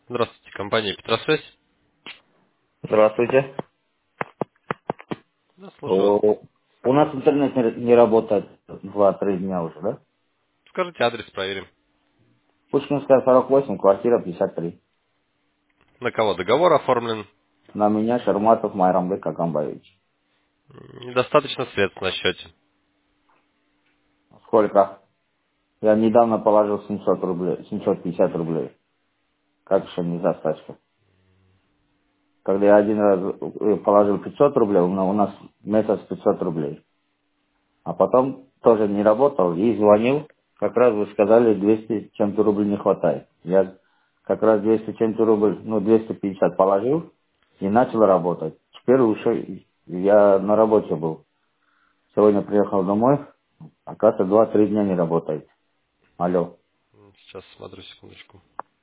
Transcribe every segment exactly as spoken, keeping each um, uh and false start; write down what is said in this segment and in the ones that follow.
Здравствуйте, компания Петросвязь. Здравствуйте. Да, слушаю вас. О, У нас интернет не не работает два-три дня уже, да? Скажите адрес, проверим. Пушкинская, сорок восемь, квартира пятьдесят три. На кого договор оформлен? На меня Шарматов Майрамбек Акамбаевич. М, Недостаточно средств на счете. Сколько? Я недавно положил семьсот рублей, семьсот пятьдесят рублей. Как еще не достаточно? Когда я один раз э, положил пятьсот рублей, у нас у нас месяц пятьсот рублей. А потом тоже не работал и звонил. Как раз вы сказали, двести чем-то рублей не хватает. Я как раз двести чем-то рублей, ну, двести пятьдесят положил и начал работать. Теперь уже я на работе был. Сегодня приехал домой, оказывается, два-три дня не работает. Алло. М, Сейчас смотрю, секундочку.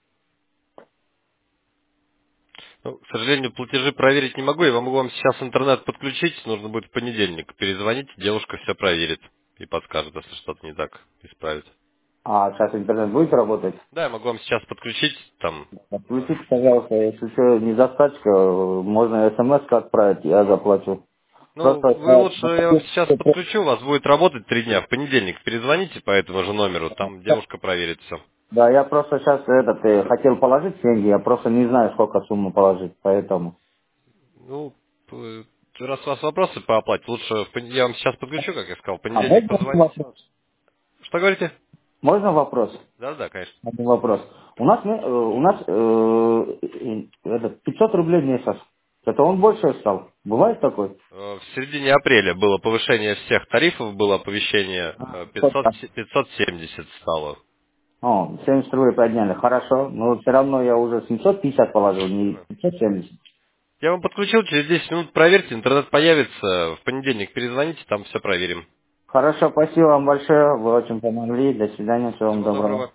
Ну, к сожалению, платежи проверить не могу. Я могу вам сейчас интернет подключить. Нужно будет в понедельник. Перезвоните, девушка все проверит и подскажет, если что-то не так, исправит. А сейчас интернет будет работать? Да, я могу вам сейчас подключить. Там. э, Отключите, пожалуйста, если что, недостаточка, можно смс отправить, я заплачу. Ну, Просто вы лучше, я вам сейчас я подключу, у вас будет работать три дня. В понедельник перезвоните по этому же номеру, там девушка проверит все. Да, я просто сейчас этот э, хотел положить деньги, я просто не знаю, сколько сумму положить, поэтому. Ну, п- раз у вас вопросы по оплате, лучше в пон- я вам сейчас подключу, как я сказал, в А понедельник можно позвоните. вопрос? Что говорите? Можно вопрос? Да, да, конечно. Один вопрос. У нас, не- э, у нас э, э, этот пятьсот рублей в месяц. Это он больше стал. Бывает такой? Э, В середине апреля было повышение всех тарифов, было оповещение А, э, пятьсот, сколько? се- пятьсот семьдесят стало. О, семьдесят рублей подняли. Хорошо. Но все равно я уже семьсот пятьдесят положил, не Ага. пятьсот семьдесят. Я вам подключил, через десять минут проверьте, интернет появится, в понедельник перезвоните, там все проверим. Хорошо, спасибо вам большое. Вы очень помогли. До свидания. Всего вам Всего доброго. доброго.